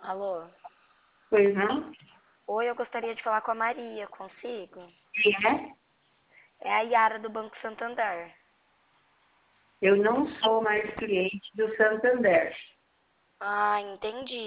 Alô? Pois não? Oi, eu gostaria de falar com a Maria, consigo? Quem é? É a Yara do Banco Santander. Eu não sou mais cliente do Santander. Ah, entendi.